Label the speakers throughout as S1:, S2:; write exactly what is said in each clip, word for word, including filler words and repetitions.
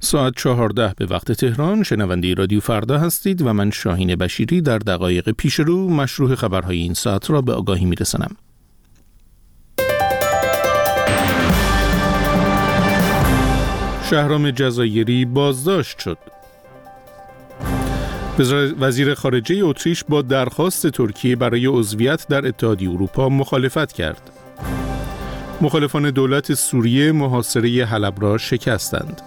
S1: ساعت چهارده به وقت تهران شنونده رادیو فردا هستید و من شاهین بشیری در دقایق پیش رو مشروع خبرهای این ساعت را به آگاهی میرسانم. شهرام جزایری بازداشت شد. وزیر خارجه اتریش با درخواست ترکیه برای عضویت در اتحادیه اروپا مخالفت کرد. مخالفان دولت سوریه محاصره حلب را شکستند.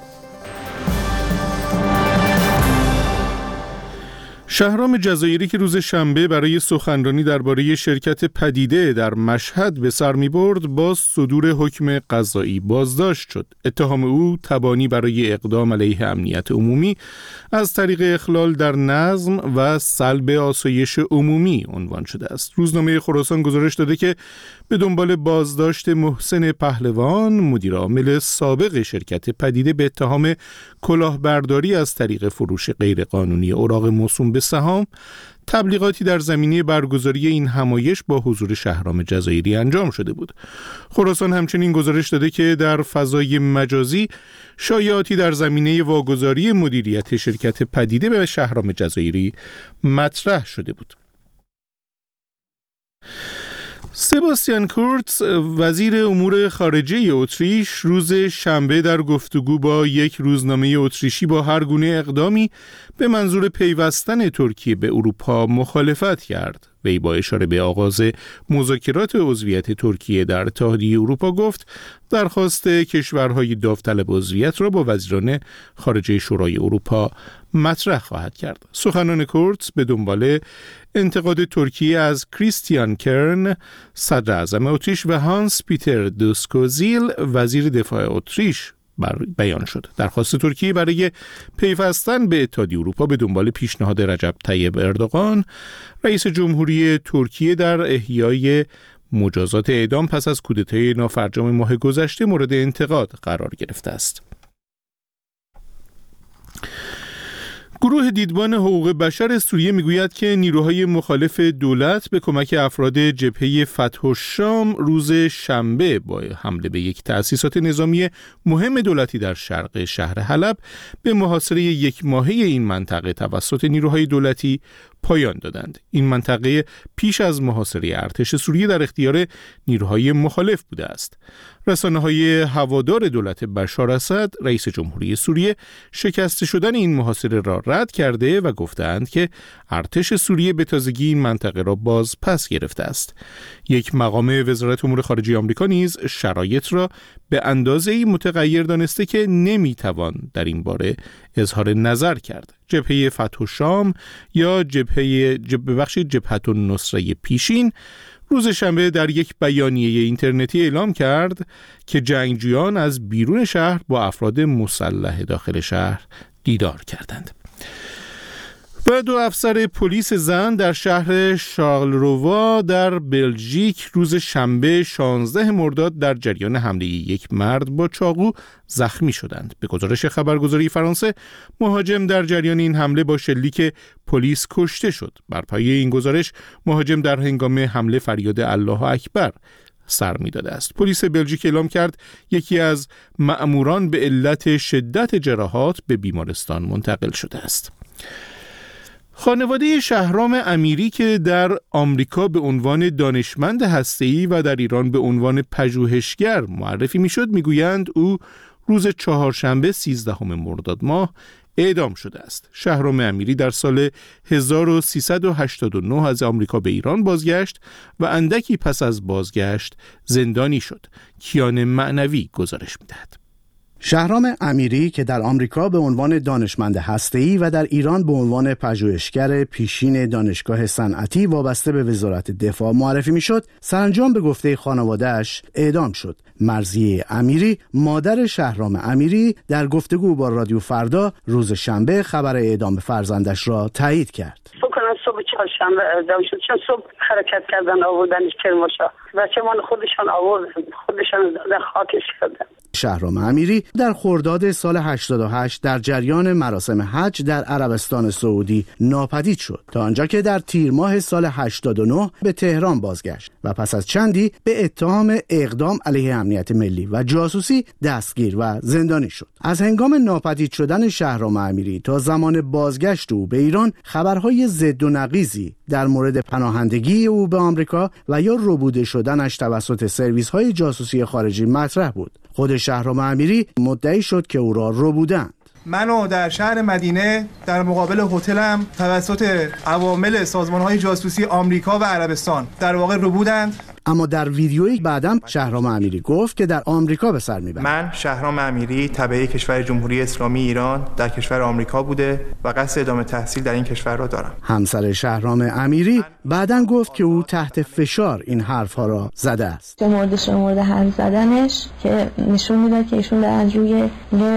S1: شهرام جزایری که روز شنبه برای سخنرانی درباره شرکت پدیده در مشهد به سر می‌برد، با صدور حکم قضایی بازداشت شد. اتهام او تبانی برای اقدام علیه امنیت عمومی از طریق اخلال در نظم و سلب آسایش عمومی عنوان شده است. روزنامه خراسان گزارش داده که به دنبال بازداشت محسن پهلوان، مدیر عامل سابق شرکت پدیده، به اتهام کلاهبرداری از طریق فروش غیرقانونی اوراق موسوم به سهام، تبلیغاتی در زمینه برگزاری این همایش با حضور شهرام جزایری انجام شده بود. خراسان همچنین گزارش داده که در فضای مجازی شایعاتی در زمینه واگذاری مدیریت شرکت پدیده به شهرام جزایری مطرح شده بود. سباستیان کورتز، وزیر امور خارجه اتریش، روز شنبه در گفتگو با یک روزنامه اتریشی با هر گونه اقدامی به منظور پیوستن ترکیه به اروپا مخالفت کرد. وی با اشاره به آغاز مذاکرات عضویت ترکیه در اتحادیه اروپا گفت درخواست کشورهای داوطلب عضویت را با وزیران خارجه شورای اروپا مطرح خواهد کرد. سخنان کورتز به دنبال انتقاد ترکیه از کریستیان کرن، صدر اعظم اتریش، و هانس پیتر دوسکوزیل، وزیر دفاع اتریش، بیان شد. درخواست ترکیه برای پیوستن به اتحادیه اروپا به دنبال پیشنهاد رجب طیب اردوغان، رئیس جمهوری ترکیه، در احیای مجازات اعدام پس از کودتای نافرجام ماه گذشته مورد انتقاد قرار گرفته است. گروه دیدبان حقوق بشر سوریه میگوید که نیروهای مخالف دولت به کمک افراد جبهه فتح الشام روز شنبه با حمله به یک تأسیسات نظامی مهم دولتی در شرق شهر حلب به محاصره یک ماهه این منطقه توسط نیروهای دولتی پایان دادند. این منطقه پیش از محاصره ارتش سوریه در اختیار نیروهای مخالف بوده است. رسانه‌های هوادار دولت بشار اسد، رئیس جمهوری سوریه، شکست شدن این محاصره را رد کرده و گفتند که ارتش سوریه به تازگی این منطقه را باز پس گرفته است. یک مقام وزارت امور خارجه آمریکا نیز شرایط را به اندازه‌ای متغیر دانسته که نمیتوان در این باره اظهار نظر کرد. جبهه فتح الشام یا جبهه جبهه بخش جبهه النصره پیشین روز شنبه در یک بیانیه اینترنتی اعلام کرد که جنگجویان از بیرون شهر با افراد مسلح داخل شهر دیدار کردند. و دو افسر پلیس زن در شهر شارلروا در بلژیک روز شنبه شانزده مرداد در جریان حمله یک مرد با چاقو زخمی شدند. به گزارش خبرگزاری فرانسه، مهاجم در جریان این حمله با شلیک پلیس کشته شد. بر پایه این گزارش، مهاجم در هنگام حمله فریاد الله اکبر سر می‌داده است. پلیس بلژیک اعلام کرد یکی از مأموران به علت شدت جراحات به بیمارستان منتقل شده است. خانواده شهرام امیری که در آمریکا به عنوان دانشمند هسته‌ای و در ایران به عنوان پژوهشگر معرفی میشد، میگویند او روز چهارشنبه سیزدهم مرداد ماه اعدام شده است. شهرام امیری در سال هزار و سیصد و هشتاد و نه از آمریکا به ایران بازگشت و اندکی پس از بازگشت زندانی شد. کیان معنوی گزارش می‌دهد.
S2: شهرام امیری که در آمریکا به عنوان دانشمند هسته‌ای و در ایران به عنوان پژوهشگر پیشین دانشگاه صنعتی وابسته به وزارت دفاع معرفی میشد، سرانجام به گفته خانواده‌اش اعدام شد. مرضیه امیری، مادر شهرام امیری، در گفتگو با رادیو فردا روز شنبه خبر اعدام فرزندش را تایید کرد.
S3: صبح چهارشنبه اعدام شد، چون صبح حرکت کردن آوردنش کرمانشاه و چمان خودشان آوردن، خودشان در خاکش کردن.
S2: شهرام امیری در خرداد سال هشتاد و هشت در جریان مراسم حج در عربستان سعودی ناپدید شد تا آنجا که در تیر ماه سال هشتاد و نه به تهران بازگشت و پس از چندی به اتهام اقدام علیه امنیت ملی و جاسوسی دستگیر و زندانی شد. از هنگام ناپدید شدن شهرام امیری تا زمان بازگشت او به ایران خبرهای ضد و نقیضی در مورد پناهندگی او به آمریکا و یا ربوده شدنش توسط سرویس‌های جاسوسی خارجی مطرح بود. خود شهرام امیری مدعی شد که او را ربودند.
S4: منو در شهر مدینه در مقابل هتلم توسط عوامل سازمان‌های جاسوسی آمریکا و عربستان در واقع ربودند.
S2: اما در ویدیویی بعدم شهرام امیری گفت که در آمریکا به سر میبرد.
S4: من شهرام امیری تبع کشور جمهوری اسلامی ایران در کشور آمریکا بوده و قصد ادامه تحصیل در این کشور را دارم.
S2: همسر شهرام امیری بعداً گفت که او تحت فشار این حرفها را زده است.
S5: در مورد مورد حرف زدنش که نشون میده که ایشون در روی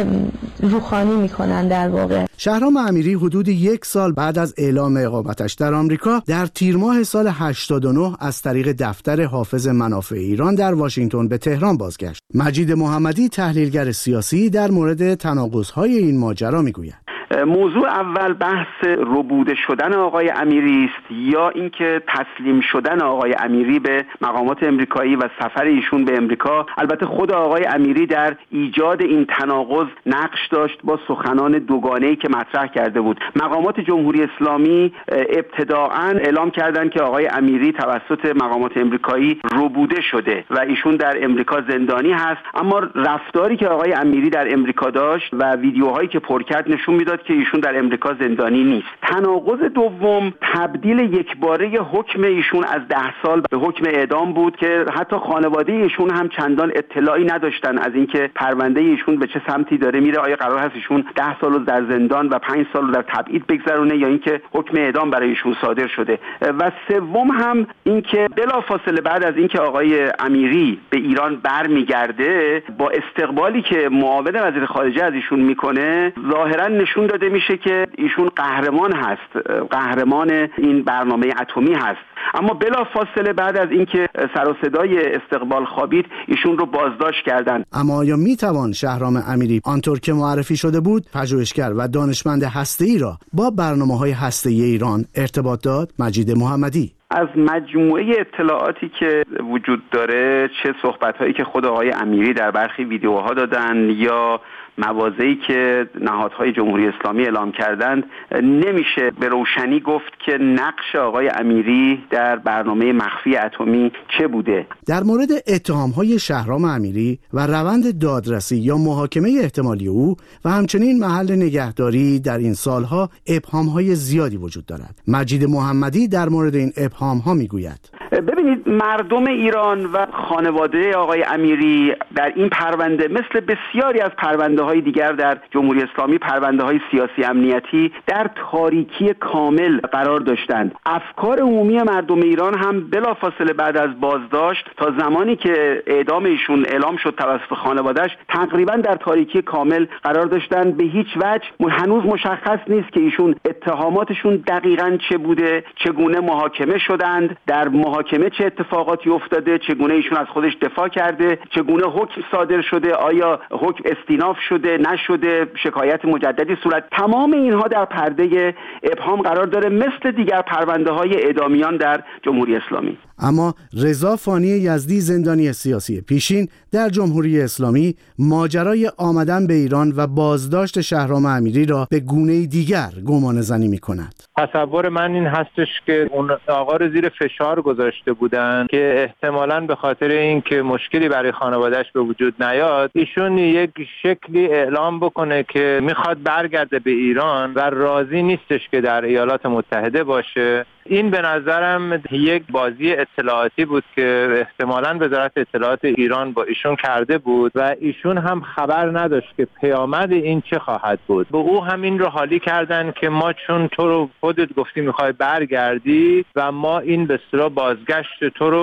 S5: روحانی میکنن در واقع.
S2: شهرام امیری حدود یک سال بعد از اعلام اقامتش در آمریکا در تیر ماه سال هشتاد و نه از طریق دفتر حافظ منافع ایران در واشنگتن به تهران بازگشت. مجید محمدی تحلیلگر سیاسی در مورد تناقض‌های این ماجرا میگوید.
S6: موضوع اول بحث ربوده شدن آقای امیری است یا اینکه تسلیم شدن آقای امیری به مقامات امریکایی و سفر ایشون به امریکا. البته خود آقای امیری در ایجاد این تناقض نقش داشت با سخنان دوگانه‌ای که مطرح کرده بود. مقامات جمهوری اسلامی ابتداعاً اعلام کردند که آقای امیری توسط مقامات امریکایی ربوده شده و ایشون در امریکا زندانی هست، اما رفتاری که آقای امیری در امریکا داشت و ویدیوهایی که پر کرد نشون میداد که ایشون در امریکا زندانی نیست. تناقض دوم تبدیل یکباره حکم ایشون از ده سال به حکم اعدام بود که حتی خانواده ایشون هم چندان اطلاعی نداشتن از اینکه پرونده ایشون به چه سمتی داره میره. آیا قرار هست ایشون ده سال در زندان و پنج سال در تبعید بگذرونه یا اینکه حکم اعدام برای ایشون صادر شده. و سوم هم اینکه بلافاصله بعد از اینکه آقای امیری به ایران برمیگرده با استقبالی که معاون وزیر خارجه از ایشون میکنه ظاهرا نشون داده میشه که ایشون قهرمان هست، قهرمان این برنامه اتمی هست. اما بلافاصله بعد از اینکه سر و صدای استقبال خوابید ایشون رو بازداشت کردند.
S2: اما آیا میتوان شهرام امیری آنطور که معرفی شده بود پژوهشگر و دانشمند هسته‌ای را با برنامه‌های هسته‌ای ایران ارتباط داد؟ مجید محمدی
S6: از مجموعه اطلاعاتی که وجود داره، چه صحبت‌هایی که خود آقای امیری در برخی ویدیوها دادن یا مواضعی که نهادهای جمهوری اسلامی اعلام کردند، نمیشه به روشنی گفت که نقش آقای امیری در برنامه مخفی اتمی چه بوده.
S2: در مورد اتهام‌های شهرام امیری و روند دادرسی یا محاکمه احتمالی او و همچنین محل نگهداری در این سالها ابهام‌های زیادی وجود دارد. مجید محمدی در مورد این ابهام‌ها میگوید:
S6: ببینید، مردم ایران و خانواده آقای امیری در این پرونده مثل بسیاری از پرونده های دیگر در جمهوری اسلامی، پرونده های سیاسی امنیتی، در تاریکی کامل قرار داشتند. افکار عمومی مردم ایران هم بلافاصله بعد از بازداشت تا زمانی که اعدام ایشون اعلام شد توسط خانواده‌اش تقریبا در تاریکی کامل قرار داشتند. به هیچ وجه هنوز مشخص نیست که ایشون اتهاماتشون دقیقاً چه بوده، چگونه محاکمه شدند، در محاکمه چه اتفاقاتی افتاده، چگونه ایشون از خودش دفاع کرده، چگونه حکم صادر شده، آیا حکم استیناف شده نشده، شکایت مجددی صورت. تمام اینها در پرده ابهام قرار داره، مثل دیگر پرونده های اعدامیان در جمهوری اسلامی.
S2: اما رضا فانی یزدی، زندانی سیاسی پیشین در جمهوری اسلامی، ماجرای آمدن به ایران و بازداشت شهرام امیری را به گونه دیگر گمان زنی می کند.
S7: تصور من این هستش که اون آقا رو زیر فشار گذاشته بودن که احتمالاً به خاطر اینکه مشکلی برای خانواده‌اش به وجود نیاد، ایشون یک شکلی اعلام بکنه که میخواد برگرده به ایران و راضی نیستش که در ایالات متحده باشه. این به نظرم یک بازی اطلاعاتی بود که احتمالاً وزارت اطلاعات ایران با ایشون کرده بود و ایشون هم خبر نداشت که پیامد این چه خواهد بود. به او هم این رو حالی کردن که ما چون تو رو خودت گفتی میخوای برگردی و ما این به اصطلاح بازگشت تو رو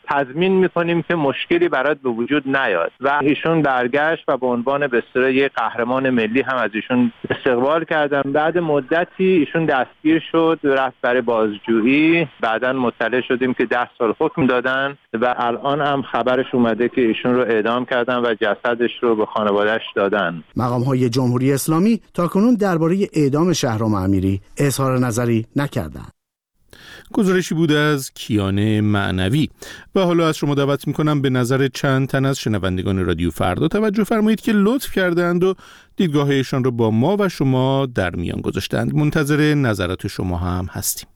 S7: تضمین میکنیم که مشکلی برات به وجود نیاد. و ایشون برگشت و به عنوان به اصطلاح یک قهرمان ملی هم از ایشون استقبال کردن. بعد مدتی ایشون دستگیر شد، رفت برای بازجویی. بعداً مطلع شدیم که ده سال حکم دادن و الان هم خبرش اومده که ایشون رو اعدام کردن و جسدش رو به خانواده‌اش دادن.
S2: مقام‌های جمهوری اسلامی تاکنون درباره اعدام شهرام امیری اظهار نظری نکردند.
S1: گزارشی بود از کیان معنوی. و حالا از شما دعوت میکنم به نظر چند تن از شنوندگان رادیو فردا توجه فرمایید که لطف کردند و دیدگاهشان رو با ما و شما در میان گذاشتند. منتظر نظرات شما هم هستیم.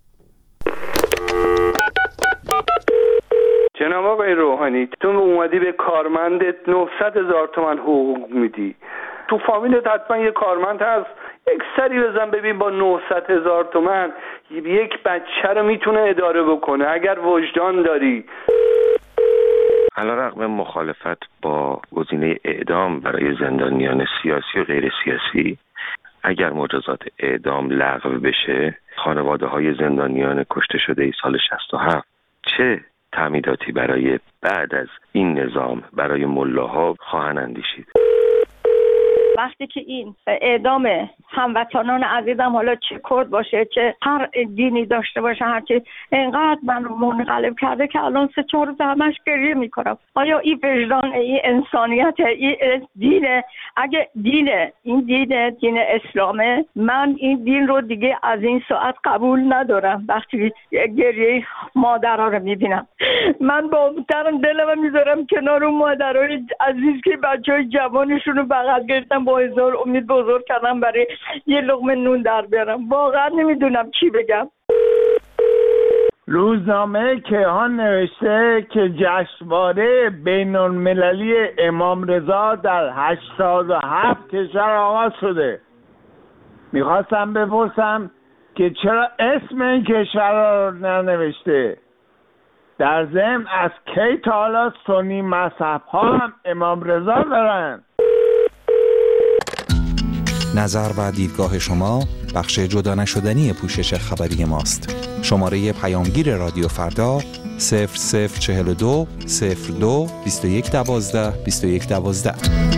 S8: جناب آقای روحانی، تو اومدی به کارمندت نهصد هزار تومان حقوق میدی. تو فامیلت حتما یه کارمند هست، یک سری بزن ببین با نهصد هزار تومان یک بچه رو میتونه اداره بکنه اگر وجدان داری.
S9: علیرغم مخالفت با گزینه اعدام برای زندانیان سیاسی و غیر سیاسی، اگر مجازات اعدام لغو بشه، خانواده های زندانیان کشته شده ای سال شصت و هفت چه تعمیداتی برای بعد از این نظام برای ملاها خواهند اندیشید؟
S10: وقتی که این اعدام هموطنان عزیزم، حالا چه کرد باشه چه هر دینی داشته باشه، هرچی اینقدر من رو منقلب کرده که الان سه چهار روز همش گریه میکنم. آیا این وجدان، این انسانیت، این دینه؟ اگه دینه، این دینه دین اسلامه، من این دین رو دیگه از این ساعت قبول ندارم. وقتی گریه مادرها رو میبینم من با محترم دلم میذارم کنار اون مادرای عزیز که بچهای جوانشون رو بغل گرفتن با هزار امید بزرگ کردم برای یه لقمه نون در بیارم. واقعا نمیدونم چی بگم.
S11: روزنامه کیهان نوشته که جشنواره بین المللی امام رضا در هشتاد و هفت کشور آغاز شده. میخواستم بپرسم که چرا اسم این کشور رو ننوشته؟ در ضمن از کی تا حالا سنی مذهب ها هم امام رضا دارن؟
S12: نظر و دیدگاه شما بخش جدا نشدنی پوشش خبری ماست. شماره پیامگیر رادیو فردا صفر صفر چهل و دو صفر دو بیست و یک دوازده بیست و یک دوازده.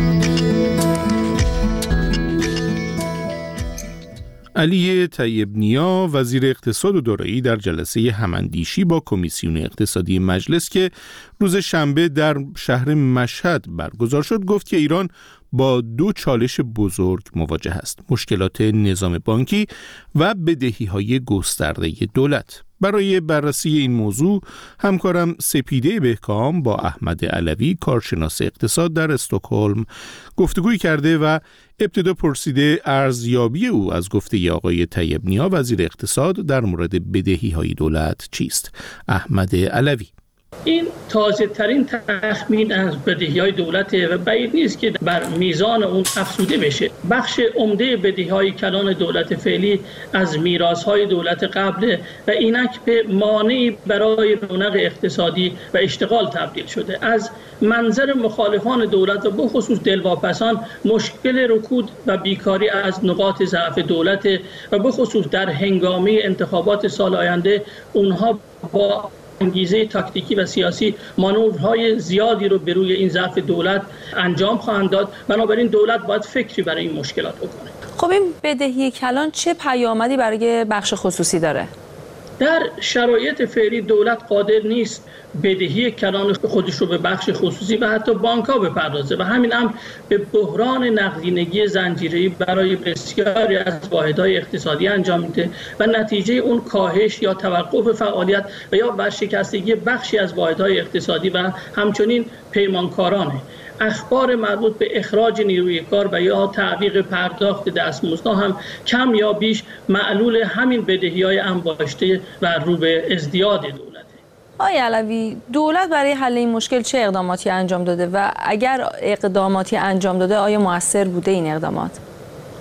S1: علی طیب نیا وزیر اقتصاد و دارایی در جلسه هماندیشی با کمیسیون اقتصادی مجلس که روز شنبه در شهر مشهد برگزار شد گفت که ایران با دو چالش بزرگ مواجه است: مشکلات نظام بانکی و بدهی‌های گسترده دولت. برای بررسی این موضوع همکارم سپیده بهکام با احمد علوی کارشناس اقتصاد در استکهلم گفتگوی کرده و ابتدا پرسیده ارزیابی او از گفته آقای طیب نیا وزیر اقتصاد در مورد بدهی‌های دولت چیست. احمد علوی:
S13: این تازه ترین تخمین از بدهی‌های دولته و بعید نیست که بر میزان اون افزوده بشه. بخش عمده بدهی‌های کلان دولت فعلی از میراث‌های دولت قبل و اینک به مانعی برای رونق اقتصادی و اشتغال تبدیل شده. از منظر مخالفان دولت و به خصوص دلواپسان مشکل رکود و بیکاری از نقاط ضعف دولت و به خصوص در هنگامه انتخابات سال آینده اونها با انگیزه تاکتیکی و سیاسی مانورهای زیادی رو به روی این ضعف دولت انجام خواهند داد. بنابراین دولت باید فکری برای این مشکلات بکنه.
S14: خب این بدهی کلان چه پیامدی برای بخش خصوصی داره؟
S13: در شرایط فعلی دولت قادر نیست بدهی کلان خودش رو به بخش خصوصی و حتی بانک‌ها بپردازه و همین هم به بحران نقدینگی زنجیره‌ای برای بسیاری از واحدهای اقتصادی انجام میده و نتیجه اون کاهش یا توقف فعالیت و یا ورشکستگی بخشی از واحدهای اقتصادی و همچنین پیمانکارانه. اخبار مربوط به اخراج نیروی کار و یا تعویق پرداخت دستمزدها هم کم یا بیش معلول همین بدهی‌های انباشته و رو به ازدیاد دولت.
S14: آقای علوی، دولت برای حل این مشکل چه اقداماتی انجام داده و اگر اقداماتی انجام داده آیا مؤثر بوده این اقدامات؟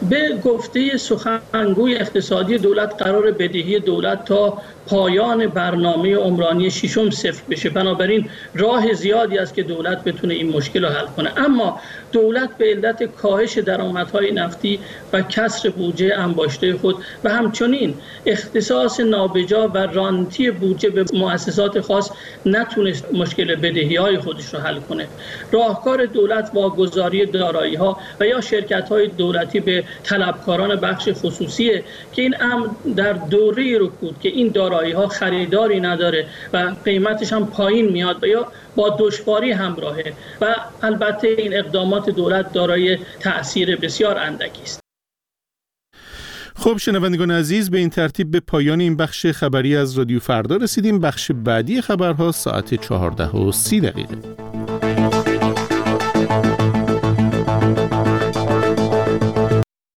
S13: به گفته سخنگوی اقتصادی دولت قرار بدهی دولت تا پایان برنامه عمرانی ششم صفر بشه. بنابراین راه زیادی است که دولت بتونه این مشکل رو حل کنه. اما دولت به علت کاهش درآمدهای نفتی و کسر بودجه انباشته خود و همچنین اختصاص نابجا و رانتی بودجه به مؤسسات خاص نتونست مشکل بدهی‌های خودش رو حل کنه. راهکار دولت واگذاری دارایی‌ها و یا شرکت‌های دولتی به طلبکاران بخش خصوصیه که این امر در دوره رکود که این دارایی‌ها خریداری نداره و قیمتش هم پایین میاد و یا با دشواری همراهه و البته این اقدامات دولت دارای تأثیر بسیار اندکی است.
S1: خب شنوندگان عزیز، به این ترتیب به پایان این بخش خبری از رادیو فردا رسیدیم. بخش بعدی خبرها ساعت چهارده و سی دقیقه.